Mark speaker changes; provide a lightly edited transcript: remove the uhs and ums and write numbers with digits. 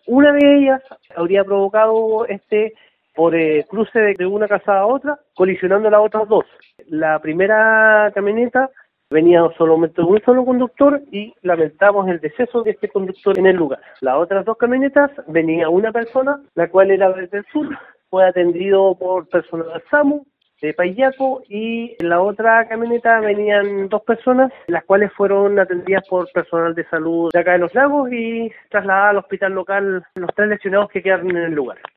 Speaker 1: Una de ellas habría provocado por cruce de una casa a otra, colisionando las otras dos. La primera camioneta venía solamente un solo conductor y lamentamos el deceso de este conductor en el lugar. Las otras dos camionetas venía una persona, la cual era desde el sur, fue atendido por personal del SAMU, de Payaco, y en la otra camioneta venían dos personas, las cuales fueron atendidas por personal de salud de acá de Los Lagos y trasladadas al hospital local los tres lesionados que quedaron en el lugar.